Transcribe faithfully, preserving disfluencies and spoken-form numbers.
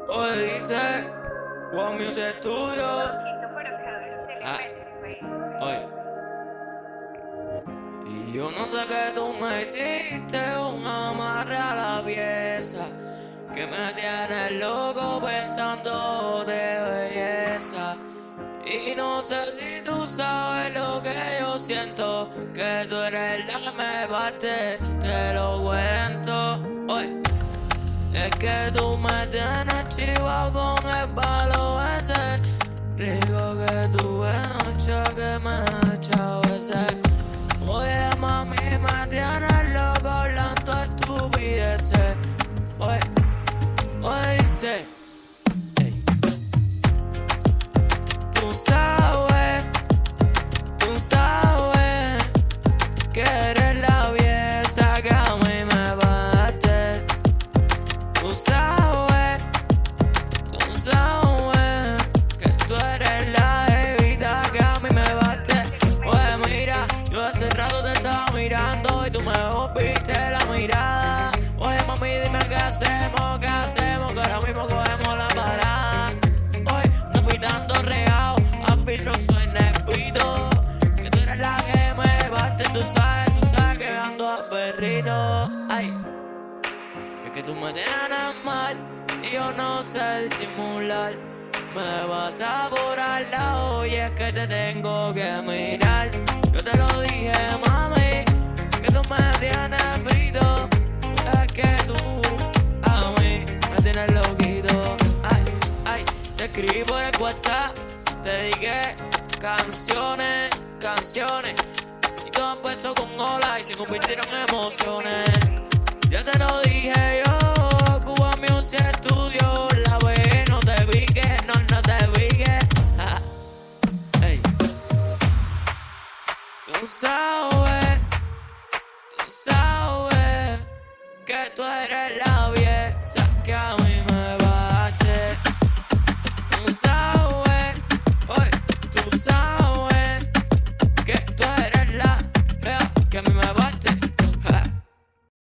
Hoy dice, One Music Studio. Ah, oye. Y yo no sé que tú me hiciste un amarre a la pieza, que me tienes loco pensando de belleza. Y no sé si tú sabes lo que yo siento, que tú eres la que me bate, te lo cuento. Oye. Es que tú me tienes chivado con el palo ese, rico que tuve noche que me ha echado ese. Oye mami, me tienes loco hablando estupideces. Oye, oye dice, ey. Tú sabes, tú sabes que eres la pieza que a mí me bate. Tú sabes, tú sabes que tú eres la jevita que a mí me bate. Oye mira, yo hace rato te estaba mirando y tú me volviste la mirada. Oye mami, dime qué hacemos, qué hacemos, que ahora mismo cogemos la parada. Oye, no fui tanto regao, árbitro soy Nepito, que tú eres la que me bate. Tú sabes, tú sabes que ando a perrito. Ay, es que tú me tienes mal y yo no sé disimular. Me vas a borrar la hoy, es que te tengo que mirar. Yo te lo dije, mami, que tú me tienes frito. Es que tú a mí me tienes loquito. Ay, ay, te escribí por el WhatsApp, te dije canciones, canciones, y todo empezó con hola y se convirtieron en emociones. Ya te lo dije yo, Cuba Music Studio, la ve, no te piques, no, no te piques. Ah, ey. Tú sabes, tú sabes que tú eres la pieza que a